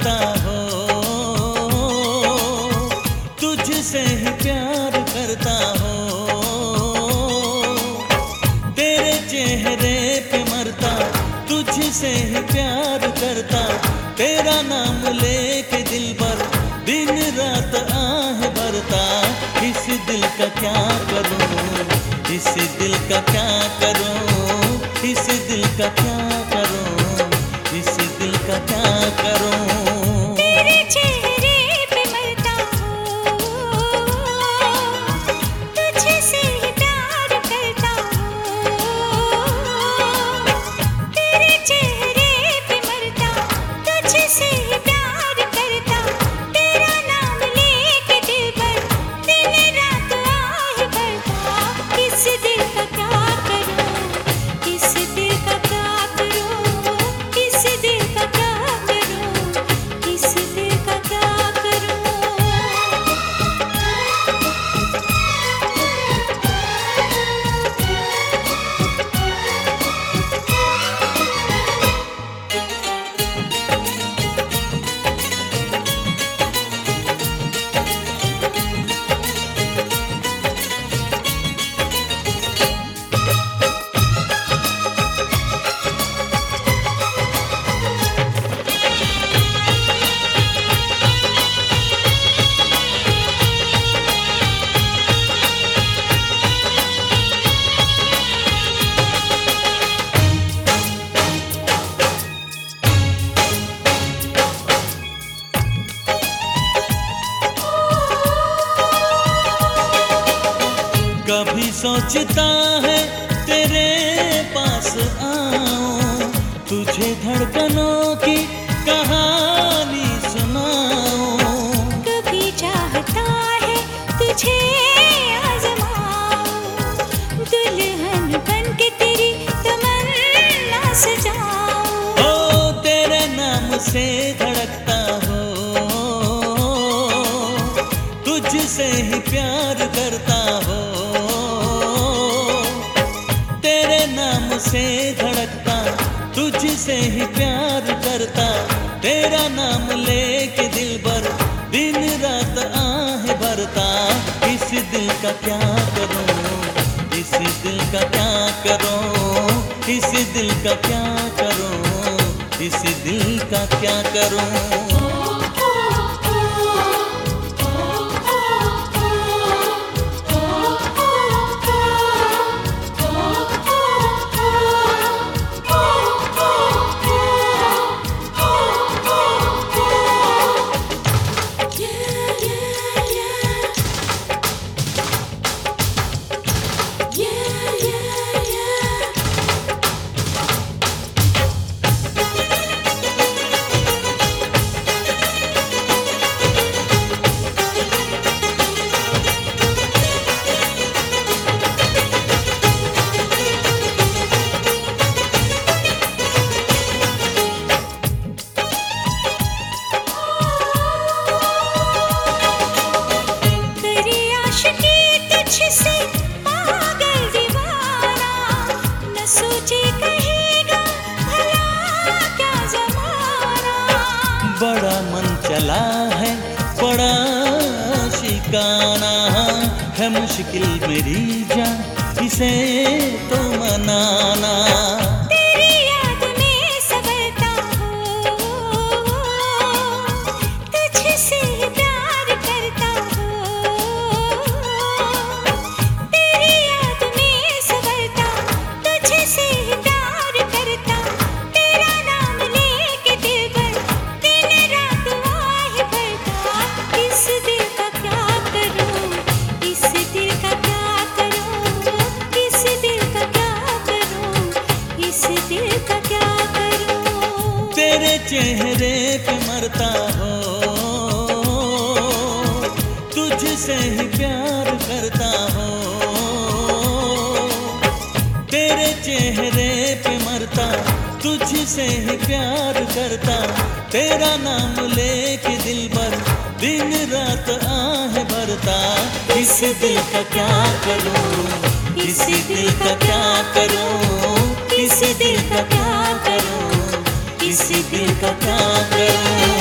मरता हो, तुझसे ही प्यार करता हो। तेरे चेहरे पे मरता, तुझसे ही प्यार करता, तेरा नाम लेके दिल पर दिन रात आह भरता। इस दिल का क्या करूं, इस दिल का क्या करूं, इस दिल का क्या करूं, इस दिल का क्या करूं। तेरे चेहरे पे मरता हूँ, तुझसे ही प्यार करता हूँ। तेरे चेहरे पे मरता, तुझसे ही प्यार करता, तेरा नाम लेके दिल पर दिन रात आह भरता। इस दिल का क्या करूं, इस दिल का क्या करूं, इस दिल का क्या करूं, इस दिल का क्या करूं। कभी सोचता है तेरे पास आऊं, तुझे धड़कनों की कहानी सुनाऊं। कभी चाहता है तुझे आजमाऊं, दुल्हन बनके तेरी तमन्ना सजाऊं। ओ तेरे नाम से धड़कता हो, तुझसे ही प्यार करता हो। तेरे नाम से धड़कता, तुझसे ही प्यार करता, तेरा नाम लेके दिल भर दिन रात आह भरता। इस दिल का क्या करूं, इस दिल का क्या करूं, इस दिल का क्या करूं, इस दिल का क्या करूं। बड़ा मन चला है, बड़ा शिकाना है, मुश्किल मेरी जान इसे तो मनाना। तेरी याद में संभलता हूँ, तुझसे ही प्यार करता हूँ। तेरी याद में संभलता, तुझसे ही प्यार करता, तेरा नाम लेके दिल पर दिन रात आह भरता। इस दिल का क्या करूं, इस दिल का क्या करूं, इस दिल का क्या करूं, इस दिल का क्या करूं। तेरे चेहरे पे मरता हो, तुझसे ही प्यार करता हो। तेरे चेहरे पे मरता, तुझसे ही प्यार करता, तेरा नाम लेके दिल भर दिन रात आह भरता। इस दिल का क्या करूं, इस दिल का क्या करूं, इस दिल का क्या करूं, इस दिल का क्या करूं।